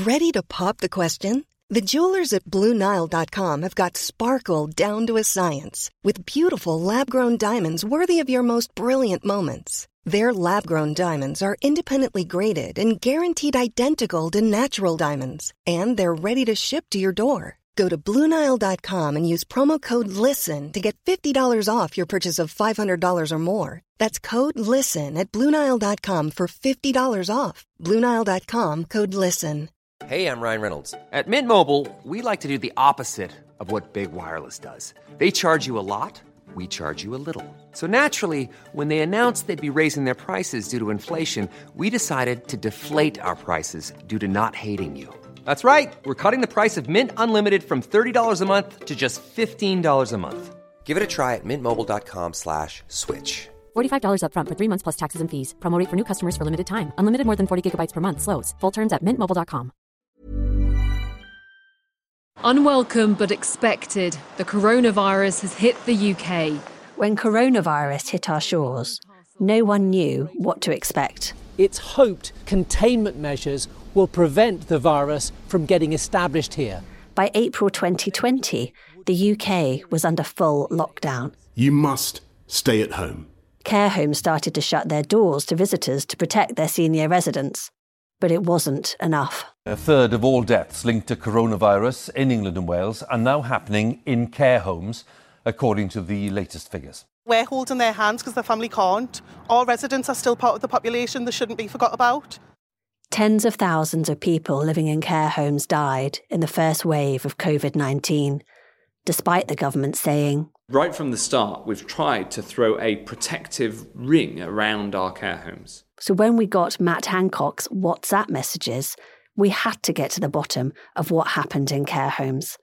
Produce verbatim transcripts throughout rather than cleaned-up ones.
Ready to pop the question? The jewelers at Blue Nile dot com have got sparkle down to a science with beautiful lab-grown diamonds worthy of your most brilliant moments. Their lab-grown diamonds are independently graded and guaranteed identical to natural diamonds, and they're ready to ship to your door. Go to Blue Nile dot com and use promo code LISTEN to get fifty dollars off your purchase of five hundred dollars or more. That's code LISTEN at Blue Nile dot com for fifty dollars off. Blue Nile dot com, code LISTEN. Hey, I'm Ryan Reynolds. At Mint Mobile, we like to do the opposite of what Big Wireless does. They charge you a lot, we charge you a little. So naturally, when they announced they'd be raising their prices due to inflation, we decided to deflate our prices due to not hating you. That's right. We're cutting the price of Mint Unlimited from thirty dollars a month to just fifteen dollars a month. Give it a try at mintmobile.com slash switch. forty-five dollars up front for three months plus taxes and fees. Promo rate for new customers for limited time. Unlimited more than forty gigabytes per month. Slows full terms at mint mobile dot com. Unwelcome but expected, the coronavirus has hit the U K. When coronavirus hit our shores, no one knew what to expect. It's hoped containment measures will prevent the virus from getting established here. By April twenty twenty, the U K was under full lockdown. You must stay at home. Care homes started to shut their doors to visitors to protect their senior residents. But it wasn't enough. A third of all deaths linked to coronavirus in England and Wales are now happening in care homes, according to the latest figures. We're holding their hands because their family can't. All residents are still part of the population. They shouldn't be forgot about. Tens of thousands of people living in care homes died in the first wave of covid nineteen, despite the government saying, right from the start, we've tried to throw a protective ring around our care homes. So when we got Matt Hancock's WhatsApp messages, we had to get to the bottom of what happened in care homes.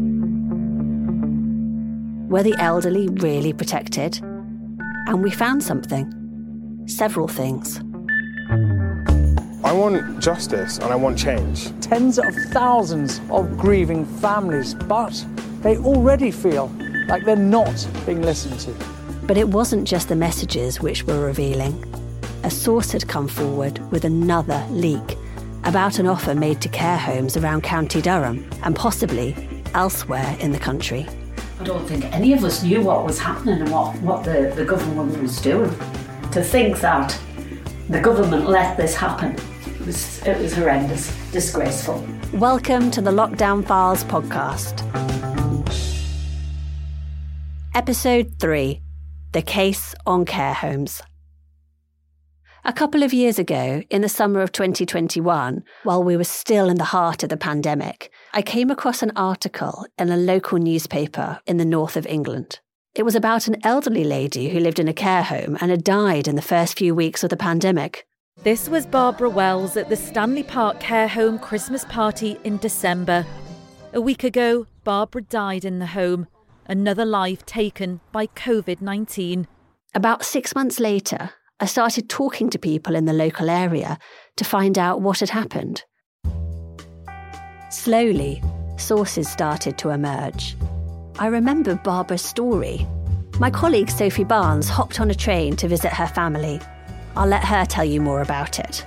Were the elderly really protected? And we found something. Several things. I want justice and I want change. Tens of thousands of grieving families, but they already feel like they're not being listened to. But it wasn't just the messages which were revealing. A source had come forward with another leak about an offer made to care homes around County Durham and possibly elsewhere in the country. I don't think any of us knew what was happening and what, what the, the government was doing. To think that the government let this happen, it was, it was horrendous, disgraceful. Welcome to the Lockdown Files podcast. Episode three, The Case on Care Homes. A couple of years ago, in the summer of twenty twenty-one, while we were still in the heart of the pandemic, I came across an article in a local newspaper in the north of England. It was about an elderly lady who lived in a care home and had died in the first few weeks of the pandemic. This was Barbara Wells at the Stanley Park Care Home Christmas party in December. A week ago, Barbara died in the home. Another life taken by covid nineteen. About six months later, I started talking to people in the local area to find out what had happened. Slowly, sources started to emerge. I remember Barbara's story. My colleague Sophie Barnes hopped on a train to visit her family. I'll let her tell you more about it.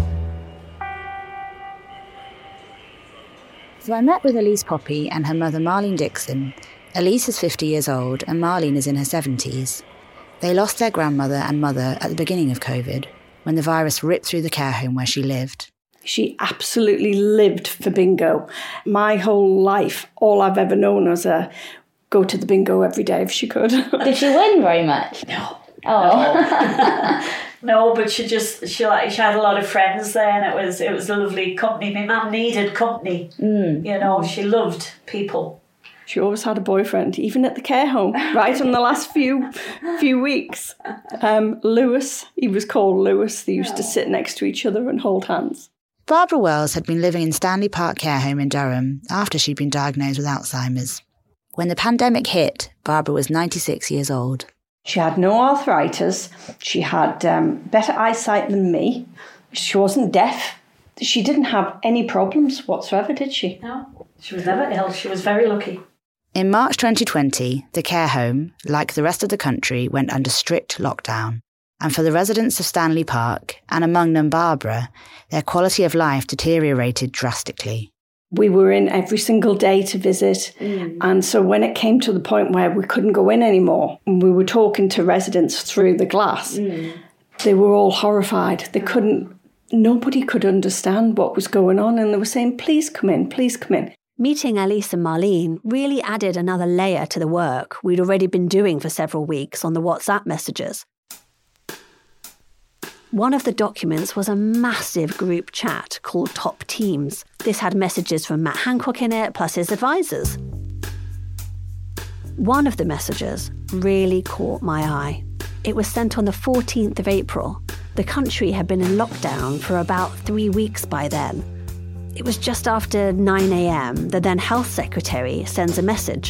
So I met with Elise Poppy and her mother Marlene Dixon. Elise is fifty years old and Marlene is in her seventies. They lost their grandmother and mother at the beginning of COVID, when the virus ripped through the care home where she lived. She absolutely lived for bingo. My whole life, all I've ever known was a go to the bingo every day if she could. Did she win very much? No. Oh. No, but she just, she like she had a lot of friends there and it was, it was a lovely company. My mum needed company. Mm. You know, she loved people. She always had a boyfriend, even at the care home, right in the last few few weeks. Um, Lewis, he was called Lewis. They used to sit next to each other and hold hands. Barbara Wells had been living in Stanley Park Care Home in Durham after she'd been diagnosed with Alzheimer's. When the pandemic hit, Barbara was ninety-six years old. She had no arthritis. She had um, better eyesight than me. She wasn't deaf. She didn't have any problems whatsoever, did she? No, she was never ill. She was very lucky. In March twenty twenty, the care home, like the rest of the country, went under strict lockdown. And for the residents of Stanley Park, and among them Barbara, their quality of life deteriorated drastically. We were in every single day to visit. Mm. And so when it came to the point where we couldn't go in anymore, and we were talking to residents through the glass, mm. they were all horrified. They couldn't, nobody could understand what was going on. And they were saying, please come in, please come in. Meeting Elise and Marlene really added another layer to the work we'd already been doing for several weeks on the WhatsApp messages. One of the documents was a massive group chat called Top Teams. This had messages from Matt Hancock in it, plus his advisors. One of the messages really caught my eye. It was sent on the fourteenth of April. The country had been in lockdown for about three weeks by then. It was just after nine a.m. the then Health Secretary sends a message.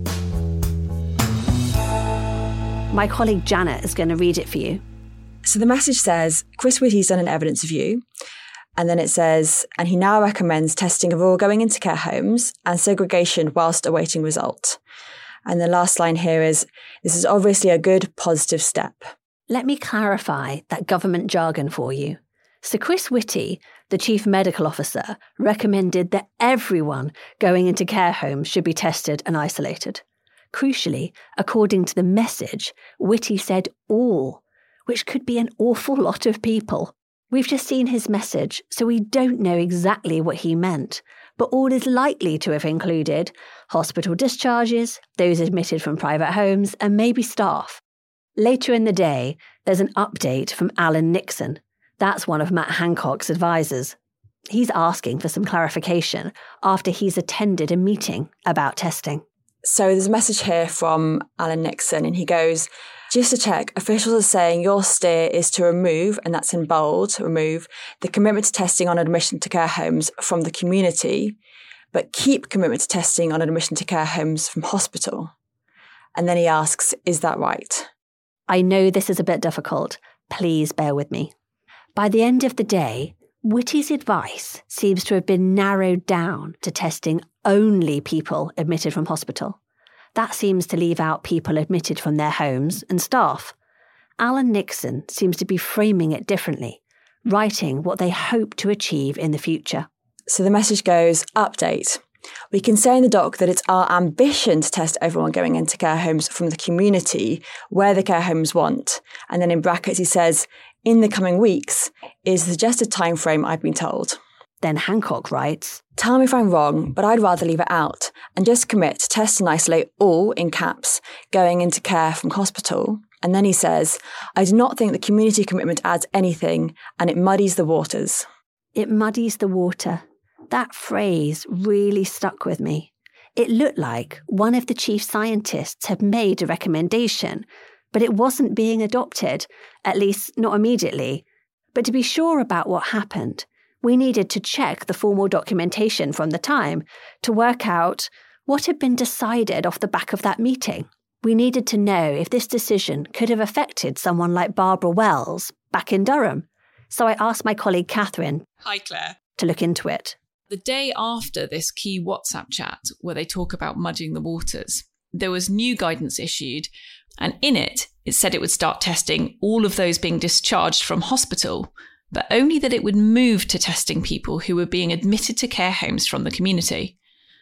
My colleague Janet is going to read it for you. So the message says, Chris Whitty's done an evidence review. And then it says, and he now recommends testing of all going into care homes and segregation whilst awaiting result. And the last line here is, this is obviously a good, positive step. Let me clarify that government jargon for you. Sir Chris Whitty, the Chief Medical Officer, recommended that everyone going into care homes should be tested and isolated. Crucially, according to the message, Whitty said all, which could be an awful lot of people. We've just seen his message, so we don't know exactly what he meant, but all is likely to have included hospital discharges, those admitted from private homes, and maybe staff. Later in the day, there's an update from Alan Nixon. That's one of Matt Hancock's advisors. He's asking for some clarification after he's attended a meeting about testing. So there's a message here from Alan Nixon, and he goes, just to check, officials are saying your steer is to remove, and that's in bold, remove, the commitment to testing on admission to care homes from the community, but keep commitment to testing on admission to care homes from hospital. And then he asks, is that right? I know this is a bit difficult. Please bear with me. By the end of the day, Whitty's advice seems to have been narrowed down to testing only people admitted from hospital. That seems to leave out people admitted from their homes and staff. Alan Nixon seems to be framing it differently, writing what they hope to achieve in the future. So the message goes, update. We can say in the doc that it's our ambition to test everyone going into care homes from the community where the care homes want. And then in brackets he says, in the coming weeks is the suggested time frame I've been told. Then Hancock writes, tell me if I'm wrong, but I'd rather leave it out and just commit to test and isolate all, in caps, going into care from hospital. And then he says, I do not think the community commitment adds anything and it muddies the waters. It muddies the water. That phrase really stuck with me. It looked like one of the chief scientists had made a recommendation, but it wasn't being adopted, at least not immediately. But to be sure about what happened, we needed to check the formal documentation from the time to work out what had been decided off the back of that meeting. We needed to know if this decision could have affected someone like Barbara Wells back in Durham. So I asked my colleague Catherine, Hi Claire, to look into it. The day after this key WhatsApp chat where they talk about muddying the waters, there was new guidance issued, and in it, it said it would start testing all of those being discharged from hospital, but only that it would move to testing people who were being admitted to care homes from the community.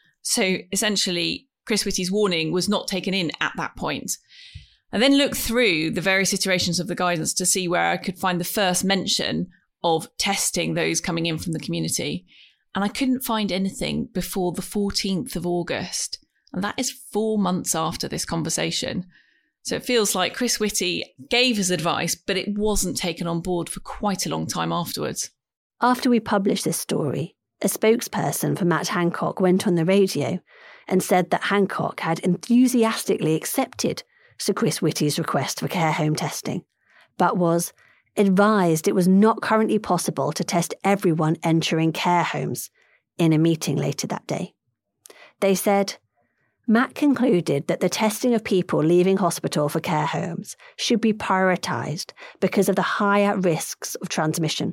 So essentially, Chris Whitty's warning was not taken in at that point. I then looked through the various iterations of the guidance to see where I could find the first mention of testing those coming in from the community. And I couldn't find anything before the fourteenth of August. And that is four months after this conversation. So it feels like Chris Whitty gave his advice, but it wasn't taken on board for quite a long time afterwards. After we published this story, a spokesperson for Matt Hancock went on the radio and said that Hancock had enthusiastically accepted Sir Chris Whitty's request for care home testing, but was advised it was not currently possible to test everyone entering care homes in a meeting later that day. They said, Matt concluded that the testing of people leaving hospital for care homes should be prioritised because of the higher risks of transmission,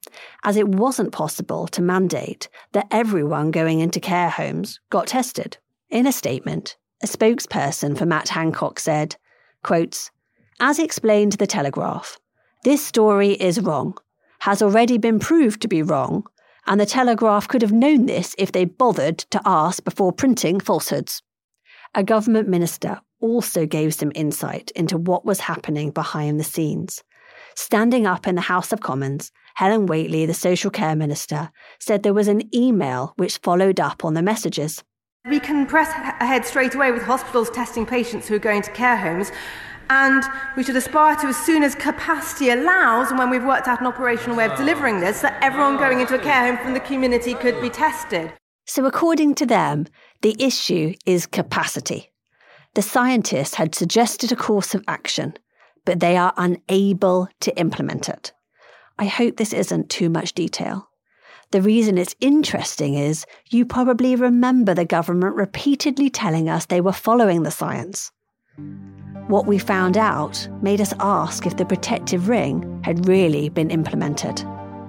as it wasn't possible to mandate that everyone going into care homes got tested. In a statement, a spokesperson for Matt Hancock said, quotes, as explained to the Telegraph, This story is wrong, has already been proved to be wrong, and the Telegraph could have known this if they bothered to ask before printing falsehoods. A government minister also gave some insight into what was happening behind the scenes. Standing up in the House of Commons, Helen Whately, the social care minister, said there was an email which followed up on the messages. We can press ahead straight away with hospitals testing patients who are going to care homes, and we should aspire to, as soon as capacity allows and when we've worked out an operational way of delivering this, that everyone going into a care home from the community could be tested. So according to them, the issue is capacity. The scientists had suggested a course of action, but they are unable to implement it. I hope this isn't too much detail. The reason it's interesting is you probably remember the government repeatedly telling us they were following the science. What we found out made us ask if the protective ring had really been implemented.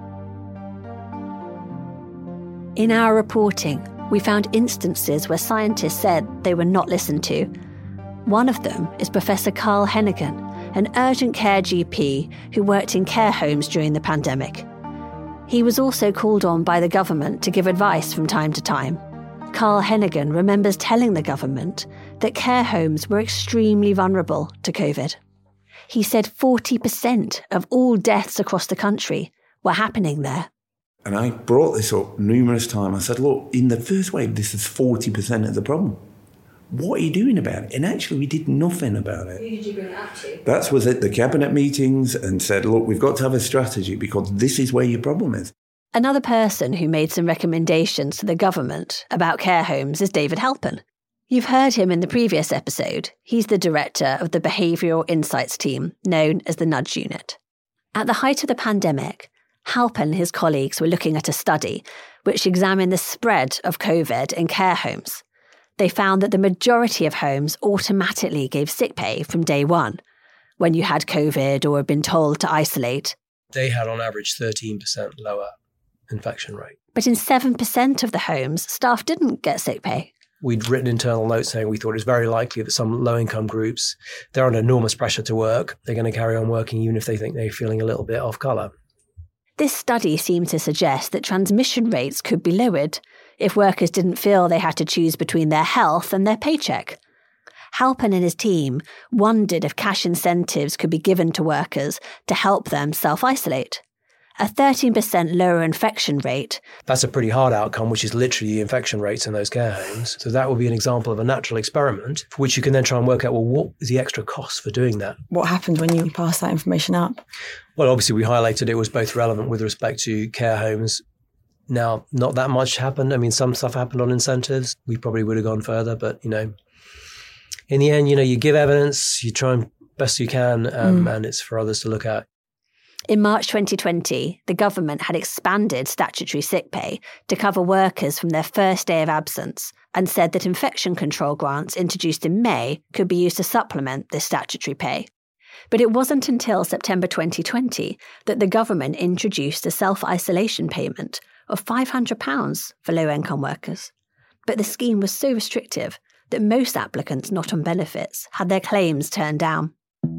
In our reporting, we found instances where scientists said they were not listened to. One of them is Professor Carl Heneghan, an urgent care G P who worked in care homes during the pandemic. He was also called on by the government to give advice from time to time. Carl Heneghan remembers telling the government that care homes were extremely vulnerable to COVID. He said forty percent of all deaths across the country were happening there. And I brought this up numerous times. I said, look, in the first wave, this is forty percent of the problem. What are you doing about it? And actually, we did nothing about it. Who did you bring it up to? That was at the cabinet meetings and said, look, we've got to have a strategy because this is where your problem is. Another person who made some recommendations to the government about care homes is David Halpern. You've heard him in the previous episode. He's the director of the Behavioural Insights team, known as the Nudge Unit. At the height of the pandemic, Halpern and his colleagues were looking at a study which examined the spread of COVID in care homes. They found that the majority of homes automatically gave sick pay from day one when you had COVID or had been told to isolate. They had on average thirteen percent lower infection rate. But in seven percent of the homes, staff didn't get sick pay. We'd written internal notes saying we thought it was very likely that some low-income groups, they're under enormous pressure to work. They're going to carry on working even if they think they're feeling a little bit off colour. This study seemed to suggest that transmission rates could be lowered if workers didn't feel they had to choose between their health and their paycheck. Halpern and his team wondered if cash incentives could be given to workers to help them self-isolate. A thirteen percent lower infection rate. That's a pretty hard outcome, which is literally the infection rates in those care homes. So that would be an example of a natural experiment for which you can then try and work out, well, what is the extra cost for doing that? What happened when you passed that information up? Well, obviously we highlighted it was both relevant with respect to care homes. Now, not that much happened. I mean, some stuff happened on incentives. We probably would have gone further, but, you know, in the end, you know, you give evidence, you try and best you can, um, mm. and it's for others to look at. In March twenty twenty, the government had expanded statutory sick pay to cover workers from their first day of absence and said that infection control grants introduced in May could be used to supplement this statutory pay. But it wasn't until September twenty twenty that the government introduced a self-isolation payment of five hundred pounds for low-income workers. But the scheme was so restrictive that most applicants not on benefits had their claims turned down.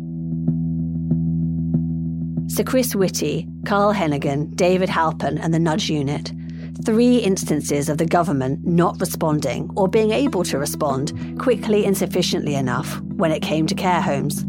So Chris Whitty, Carl Heneghan, David Halpern and the Nudge Unit, three instances of the government not responding or being able to respond quickly and sufficiently enough when it came to care homes.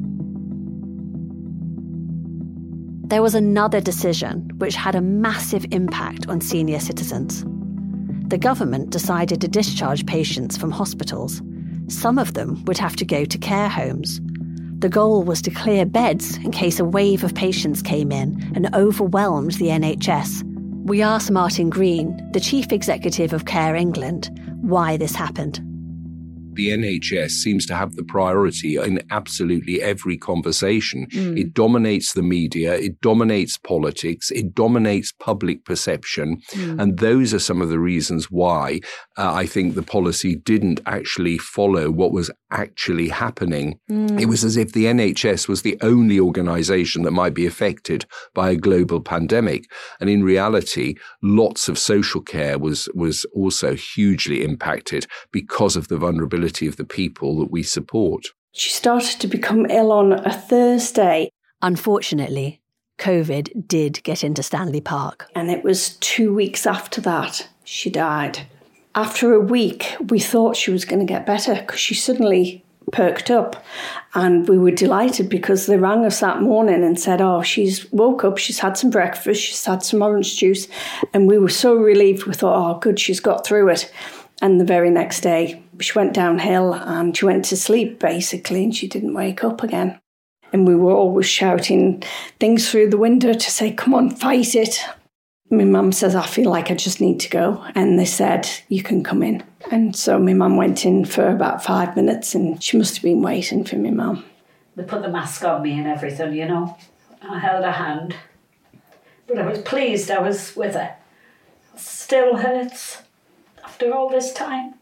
There was another decision which had a massive impact on senior citizens. The government decided to discharge patients from hospitals. Some of them would have to go to care homes. The goal was to clear beds in case a wave of patients came in and overwhelmed the N H S. We asked Martin Green, the chief executive of Care England, why this happened. The N H S seems to have the priority in absolutely every conversation. Mm. It dominates the media, it dominates politics, it dominates public perception. Mm. And those are some of the reasons why uh, I think the policy didn't actually follow what was actually happening. Mm. It was as if the N H S was the only organisation that might be affected by a global pandemic. And in reality, lots of social care was, was also hugely impacted because of the vulnerability of the people that we support. She started to become ill on a Thursday. Unfortunately, COVID did get into Stanley Park. And it was two weeks after that she died. After a week, we thought she was going to get better because she suddenly perked up, and we were delighted because they rang us that morning and said, oh, she's woke up, she's had some breakfast, she's had some orange juice, and we were so relieved. We thought, oh, good, she's got through it. And the very next day, she went downhill and she went to sleep, basically, and she didn't wake up again. And we were always shouting things through the window to say, come on, fight it. My mum says, I feel like I just need to go. And they said, you can come in. And so my mum went in for about five minutes and she must have been waiting for my mum. They put the mask on me and everything, you know. I held her hand. But I was pleased I was with her. It still hurts after all this time.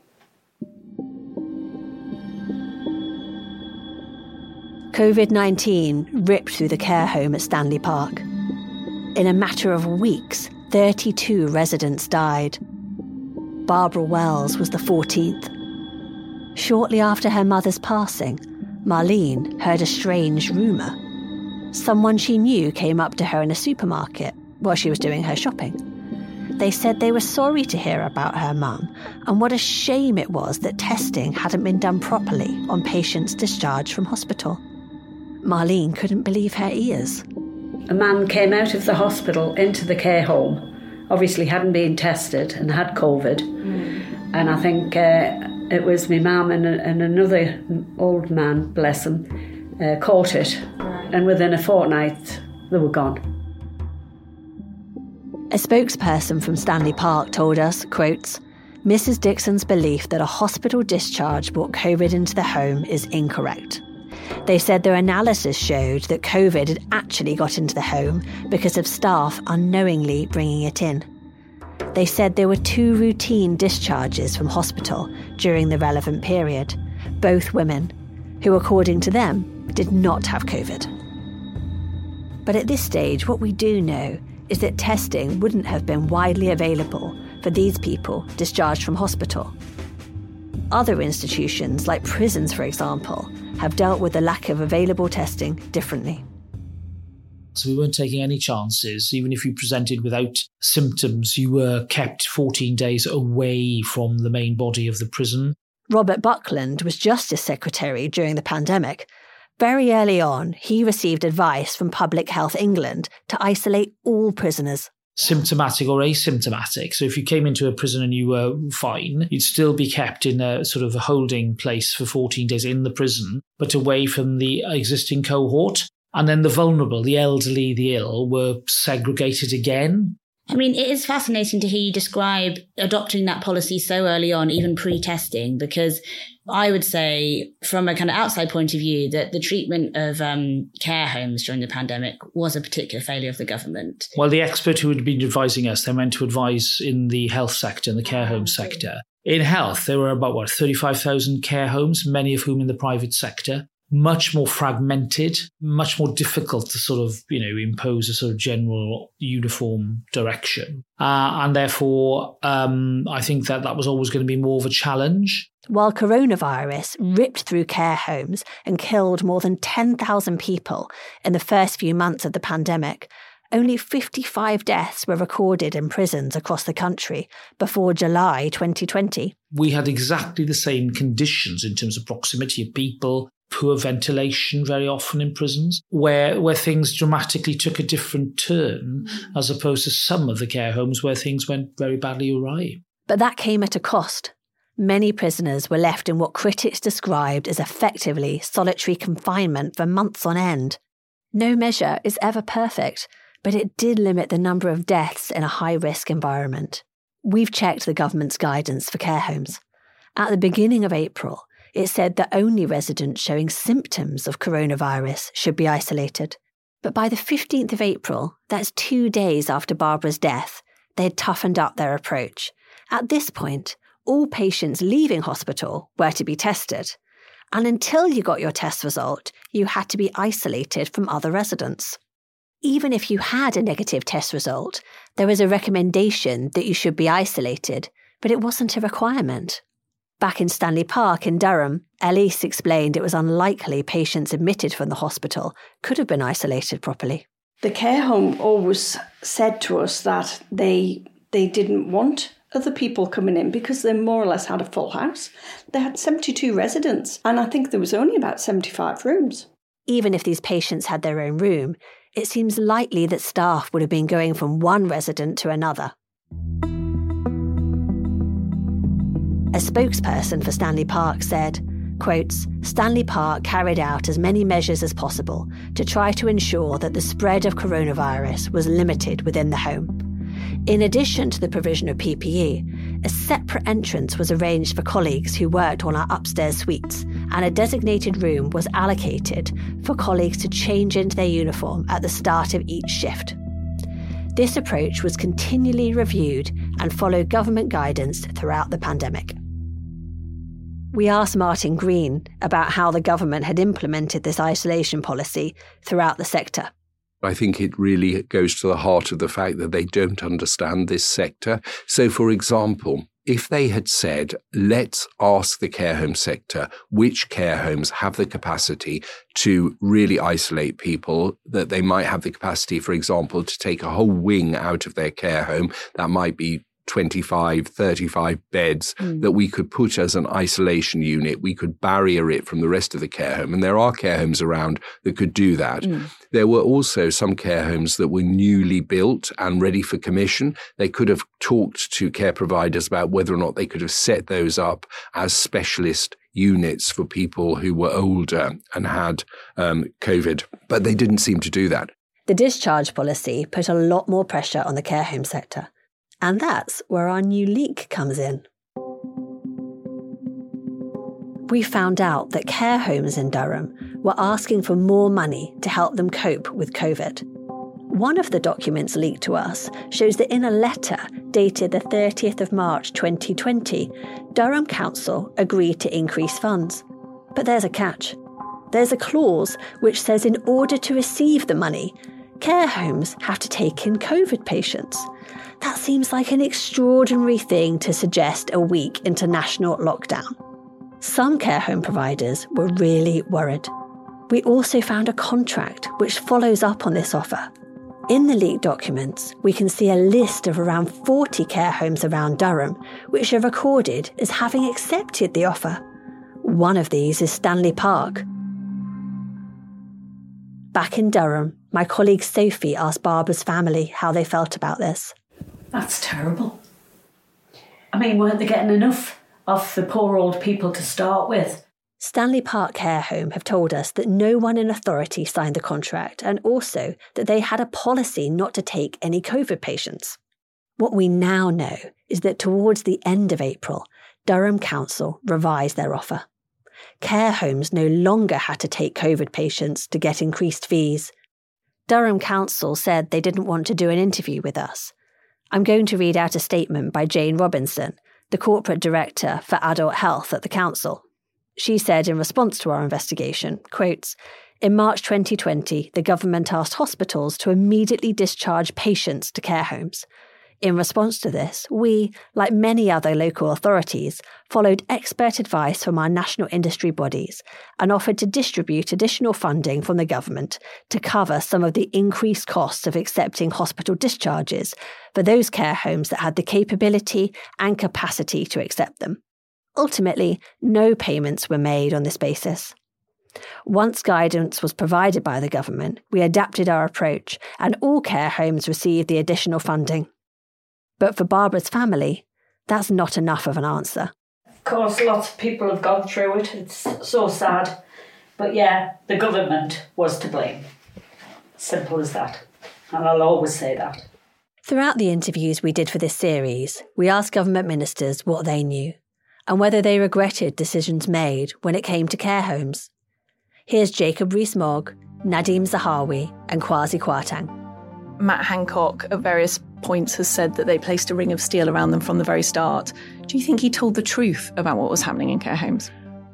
COVID nineteen ripped through the care home at Stanley Park. In a matter of weeks, thirty-two residents died. Barbara Wells was the fourteenth. Shortly after her mother's passing, Marlene heard a strange rumour. Someone she knew came up to her in a supermarket while she was doing her shopping. They said they were sorry to hear about her mum and what a shame it was that testing hadn't been done properly on patients discharged from hospital. Marlene couldn't believe her ears. A man came out of the hospital into the care home, obviously hadn't been tested and had COVID. Mm. And I think uh, it was my mum and, and another old man, bless him, uh, caught it. Right. And within a fortnight, they were gone. A spokesperson from Stanley Park told us, quotes, Missus Dixon's belief that a hospital discharge brought COVID into the home is incorrect. They said their analysis showed that COVID had actually got into the home because of staff unknowingly bringing it in. They said there were two routine discharges from hospital during the relevant period, both women, who according to them did not have COVID. But at this stage, what we do know is that testing wouldn't have been widely available for these people discharged from hospital. Other institutions, like prisons for example, have dealt with the lack of available testing differently. So we weren't taking any chances. Even if you presented without symptoms, you were kept fourteen days away from the main body of the prison. Robert Buckland was Justice Secretary during the pandemic. Very early on, he received advice from Public Health England to isolate all prisoners. Symptomatic or asymptomatic. So if you came into a prison and you were fine, you'd still be kept in a sort of a holding place for fourteen days in the prison, but away from the existing cohort. And then the vulnerable, the elderly, the ill, were segregated again. I mean, it is fascinating to hear you describe adopting that policy so early on, even pre-testing, because I would say from a kind of outside point of view that the treatment of um, care homes during the pandemic was a particular failure of the government. Well, the expert who had been advising us, they meant to advise in the health sector, in the care home sector. In health, there were about, what, thirty-five thousand care homes, many of whom in the private sector. Much more fragmented, much more difficult to sort of, you know, impose a sort of general uniform direction. Uh, and therefore, um, I think that that was always going to be more of a challenge. While coronavirus ripped through care homes and killed more than ten thousand people in the first few months of the pandemic, only fifty-five deaths were recorded in prisons across the country before July twenty twenty. We had exactly the same conditions in terms of proximity of people, poor ventilation very often in prisons, where where things dramatically took a different turn, as opposed to some of the care homes where things went very badly awry. But that came at a cost. Many prisoners were left in what critics described as effectively solitary confinement for months on end. No measure is ever perfect, but it did limit the number of deaths in a high-risk environment. We've checked the government's guidance for care homes. At the beginning of April, it said that only residents showing symptoms of coronavirus should be isolated. But by the fifteenth of April, that's two days after Barbara's death, they had toughened up their approach. At this point, all patients leaving hospital were to be tested. And until you got your test result, you had to be isolated from other residents. Even if you had a negative test result, there was a recommendation that you should be isolated, but it wasn't a requirement. Back in Stanley Park in Durham, Elise explained it was unlikely patients admitted from the hospital could have been isolated properly. The care home always said to us that they they didn't want other people coming in because they more or less had a full house. They had seventy-two residents, and I think there was only about seventy-five rooms. Even if these patients had their own room, it seems likely that staff would have been going from one resident to another. A spokesperson for Stanley Park said, quotes, Stanley Park carried out as many measures as possible to try to ensure that the spread of coronavirus was limited within the home. In addition to the provision of P P E, a separate entrance was arranged for colleagues who worked on our upstairs suites, and a designated room was allocated for colleagues to change into their uniform at the start of each shift. This approach was continually reviewed and followed government guidance throughout the pandemic. We asked Martin Green about how the government had implemented this isolation policy throughout the sector. I think it really goes to the heart of the fact that they don't understand this sector. So, for example, if they had said, let's ask the care home sector which care homes have the capacity to really isolate people, that they might have the capacity, for example, to take a whole wing out of their care home, that might be twenty-five, thirty-five beds mm. that we could put as an isolation unit. We could barrier it from the rest of the care home. And there are care homes around that could do that. Mm. There were also some care homes that were newly built and ready for commission. They could have talked to care providers about whether or not they could have set those up as specialist units for people who were older and had um, COVID. But they didn't seem to do that. The discharge policy put a lot more pressure on the care home sector. And that's where our new leak comes in. We found out that care homes in Durham were asking for more money to help them cope with COVID. One of the documents leaked to us shows that in a letter dated the thirtieth of March twenty twenty, Durham Council agreed to increase funds. But there's a catch. There's a clause which says in order to receive the money, care homes have to take in COVID patients. That seems like an extraordinary thing to suggest a week into national lockdown. Some care home providers were really worried. We also found a contract which follows up on this offer. In the leaked documents, we can see a list of around forty care homes around Durham which are recorded as having accepted the offer. One of these is Stanley Park. Back in Durham, my colleague Sophie asked Barbara's family how they felt about this. That's terrible. I mean, weren't they getting enough of the poor old people to start with? Stanley Park Care Home have told us that no one in authority signed the contract and also that they had a policy not to take any COVID patients. What we now know is that towards the end of April, Durham Council revised their offer. Care homes no longer had to take COVID patients to get increased fees. Durham Council said they didn't want to do an interview with us. I'm going to read out a statement by Jane Robinson, the Corporate Director for Adult Health at the Council. She said in response to our investigation, quotes, in March twenty twenty, the government asked hospitals to immediately discharge patients to care homes. In response to this, we, like many other local authorities, followed expert advice from our national industry bodies and offered to distribute additional funding from the government to cover some of the increased costs of accepting hospital discharges for those care homes that had the capability and capacity to accept them. Ultimately, no payments were made on this basis. Once guidance was provided by the government, we adapted our approach and all care homes received the additional funding. But for Barbara's family, that's not enough of an answer. Of course, lots of people have gone through it. It's so sad. But yeah, the government was to blame. Simple as that. And I'll always say that. Throughout the interviews we did for this series, we asked government ministers what they knew and whether they regretted decisions made when it came to care homes. Here's Jacob Rees-Mogg, Nadhim Zahawi and Kwasi Kwarteng. Matt Hancock at various points has said that they placed a ring of steel around them from the very start. Do you think he told the truth about what was happening in care homes?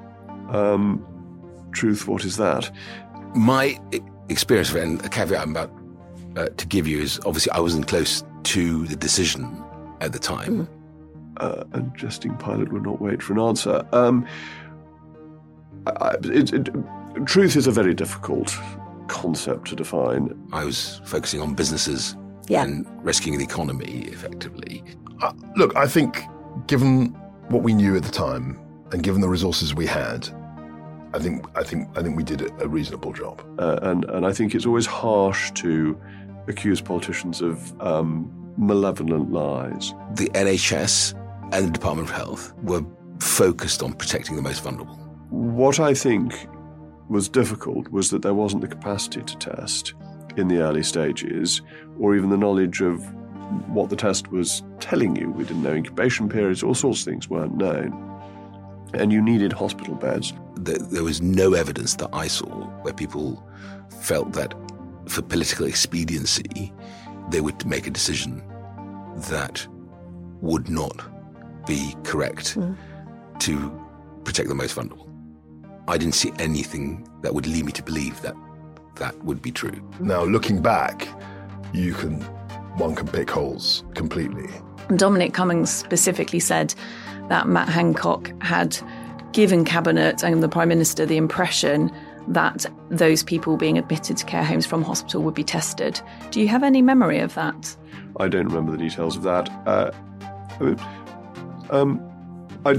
Um, truth, what is that? My experience of it, and a caveat I'm about uh, to give you, is obviously I wasn't close to the decision at the time. Mm. Uh, and jesting pilot would not wait for an answer. Um, I, it, it, truth is a very difficult concept to define. I was focusing on businesses yeah. and rescuing the economy, effectively. Uh, look, I think given what we knew at the time and given the resources we had, I think I think I think we did a reasonable job. Uh, and and I think it's always harsh to accuse politicians of um, malevolent lies. The N H S and the Department of Health were focused on protecting the most vulnerable. What I think was difficult was that there wasn't the capacity to test in the early stages, or even the knowledge of what the test was telling you. We didn't know incubation periods, all sorts of things weren't known. And you needed hospital beds. There was no evidence that I saw where people felt that for political expediency, they would make a decision that would not be correct mm. to protect the most vulnerable. I didn't see anything that would lead me to believe that that would be true. Now, looking back, you can, one can pick holes completely. Dominic Cummings specifically said that Matt Hancock had given Cabinet and the Prime Minister the impression that those people being admitted to care homes from hospital would be tested. Do you have any memory of that? I don't remember the details of that. Uh, I mean, um, I,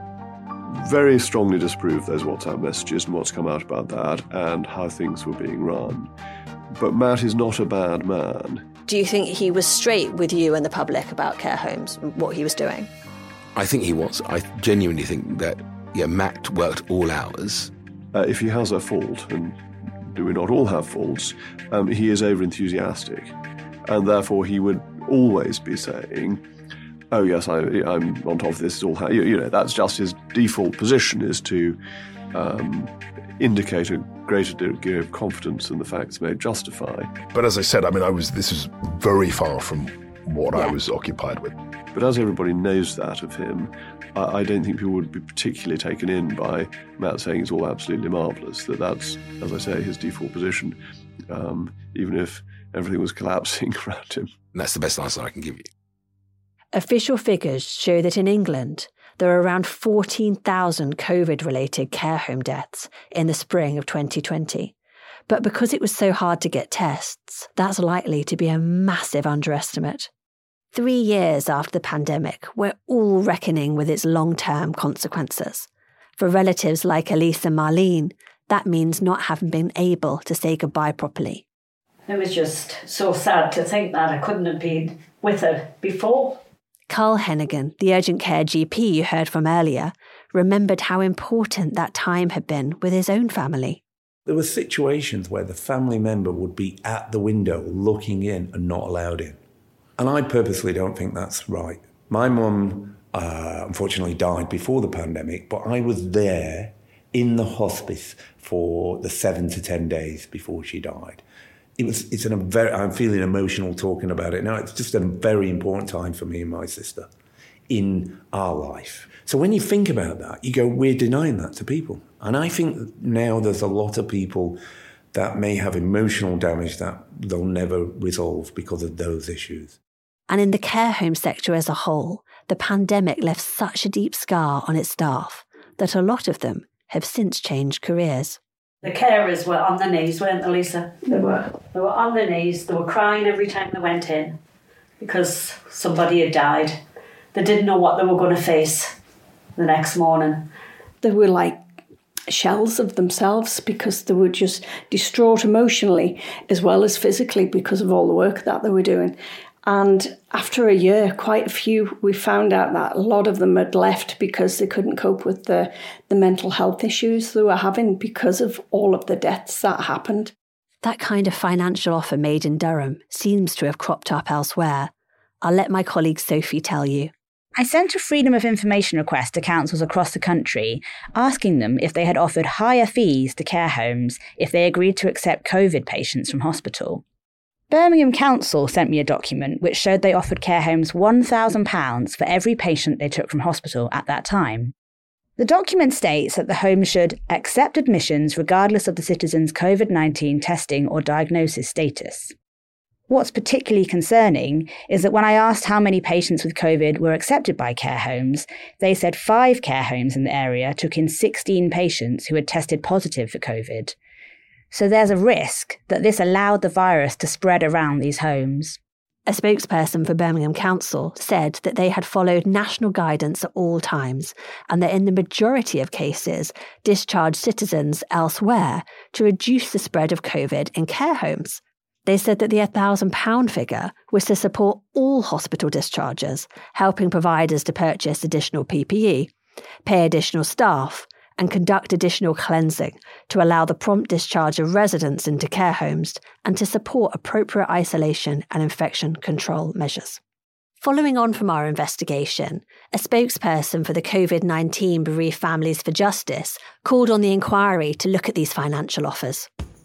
I very strongly disapprove those WhatsApp messages and what's come out about that and how things were being run. But Matt is not a bad man. Do you think he was straight with you and the public about care homes and what he was doing? I think he was. I genuinely think that yeah, Matt worked all hours. Uh, if he has a fault, and do we not all have faults, um, he is over-enthusiastic. And therefore he would always be saying, oh yes, I, I'm on top of this. It's all ha-. You, you know, that's just his default position, is to um, indicate a greater degree of confidence in the facts may justify. But as I said, I mean, I was. This is very far from what yeah. I was occupied with. But as everybody knows that of him, I, I don't think people would be particularly taken in by Matt saying it's all absolutely marvellous, that that's, as I say, his default position, um, even if everything was collapsing around him. And that's the best answer I can give you. Official figures show that in England, there are around fourteen thousand COVID-related care home deaths in the spring of twenty twenty. But because it was so hard to get tests, that's likely to be a massive underestimate. Three years after the pandemic, we're all reckoning with its long-term consequences. For relatives like Elise and Marlene, that means not having been able to say goodbye properly. It was just so sad to think that I couldn't have been with her before. Carl Hennigan, the urgent care G P you heard from earlier, remembered how important that time had been with his own family. There were situations where the family member would be at the window looking in and not allowed in. And I purposely don't think that's right. My mum, uh, unfortunately, died before the pandemic, but I was there in the hospice for the seven to ten days before she died. It was. It's an, a very. I'm feeling emotional talking about it now. It's just a very important time for me and my sister in our life. So when you think about that, you go, we're denying that to people. And I think now there's a lot of people that may have emotional damage that they'll never resolve because of those issues. And in the care home sector as a whole, the pandemic left such a deep scar on its staff that a lot of them have since changed careers. The carers were on their knees, weren't they, Lisa? They were. They were on their knees. They were crying every time they went in because somebody had died. They didn't know what they were going to face the next morning. They were like shells of themselves because they were just distraught emotionally as well as physically because of all the work that they were doing. And after a year, quite a few, we found out that a lot of them had left because they couldn't cope with the, the mental health issues they were having because of all of the deaths that happened. That kind of financial offer made in Durham seems to have cropped up elsewhere. I'll let my colleague Sophie tell you. I sent a Freedom of Information request to councils across the country, asking them if they had offered higher fees to care homes if they agreed to accept COVID patients from hospital. Birmingham Council sent me a document which showed they offered care homes one thousand pounds for every patient they took from hospital at that time. The document states that the home should accept admissions regardless of the citizen's COVID nineteen testing or diagnosis status. What's particularly concerning is that when I asked how many patients with COVID were accepted by care homes, they said five care homes in the area took in sixteen patients who had tested positive for COVID. So there's a risk that this allowed the virus to spread around these homes. A spokesperson for Birmingham Council said that they had followed national guidance at all times and that in the majority of cases discharged citizens elsewhere to reduce the spread of COVID in care homes. They said that the one thousand pounds figure was to support all hospital discharges, helping providers to purchase additional P P E, pay additional staff, and conduct additional cleansing to allow the prompt discharge of residents into care homes and to support appropriate isolation and infection control measures. Following on from our investigation, a spokesperson for the COVID nineteen Bereaved Families for Justice called on the inquiry to look at these financial offers.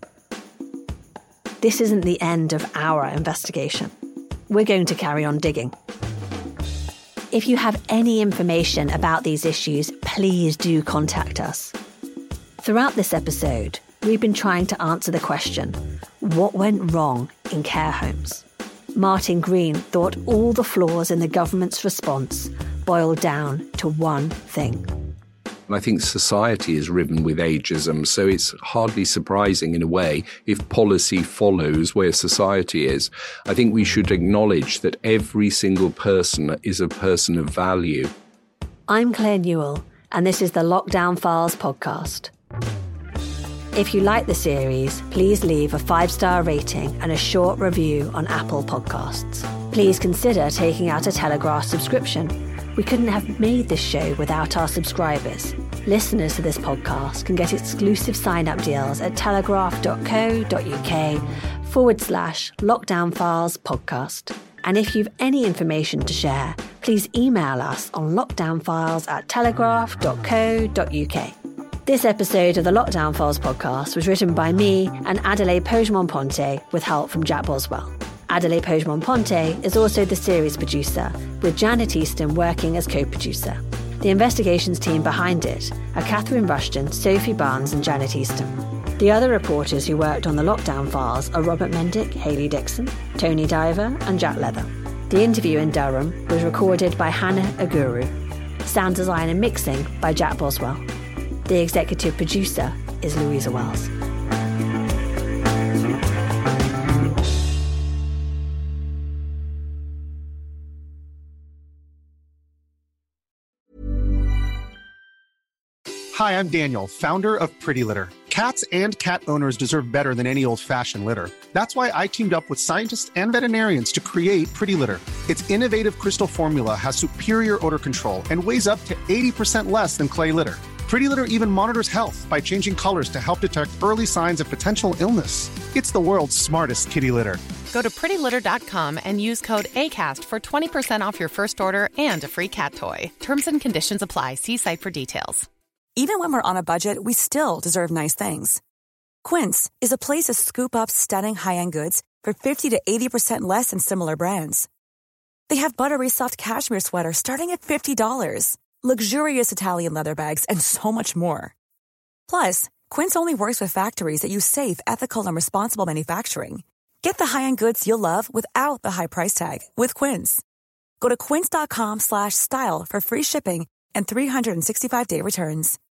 This isn't the end of our investigation. We're going to carry on digging. If you have any information about these issues, please do contact us. Throughout this episode, we've been trying to answer the question, what went wrong in care homes? Martin Green thought all the flaws in the government's response boiled down to one thing. And I think society is riven with ageism, so it's hardly surprising in a way if policy follows where society is. I think we should acknowledge that every single person is a person of value. I'm Claire Newell, and this is the Lockdown Files podcast. If you like the series, please leave a five-star rating and a short review on Apple Podcasts. Please consider taking out a Telegraph subscription. We couldn't have made this show without our subscribers. Listeners to this podcast can get exclusive sign-up deals at telegraph.co.uk forward slash lockdown files podcast. And if you've any information to share, please email us on lockdownfiles at telegraph.co.uk. This episode of the Lockdown Files podcast was written by me and Adelaide Pogemon-Ponte with help from Jack Boswell. Adelaide Pogemon-Ponte is also the series producer, with Janet Easton working as co-producer. The investigations team behind it are Catherine Rushton, Sophie Barnes and Janet Easton. The other reporters who worked on the Lockdown Files are Robert Mendick, Hayley Dixon, Tony Diver and Jack Leather. The interview in Durham was recorded by Hannah Aguru. Sound design and mixing by Jack Boswell. The executive producer is Louisa Wells. Hi, I'm Daniel, founder of Pretty Litter. Cats and cat owners deserve better than any old-fashioned litter. That's why I teamed up with scientists and veterinarians to create Pretty Litter. Its innovative crystal formula has superior odor control and weighs up to eighty percent less than clay litter. Pretty Litter even monitors health by changing colors to help detect early signs of potential illness. It's the world's smartest kitty litter. Go to pretty litter dot com and use code ACAST for twenty percent off your first order and a free cat toy. Terms and conditions apply. See site for details. Even when we're on a budget, we still deserve nice things. Quince is a place to scoop up stunning high-end goods for fifty to eighty percent less than similar brands. They have buttery soft cashmere sweaters starting at fifty dollars, luxurious Italian leather bags, and so much more. Plus, Quince only works with factories that use safe, ethical, and responsible manufacturing. Get the high-end goods you'll love without the high price tag with Quince. Go to quince dot com slash style for free shipping and three sixty-five day returns.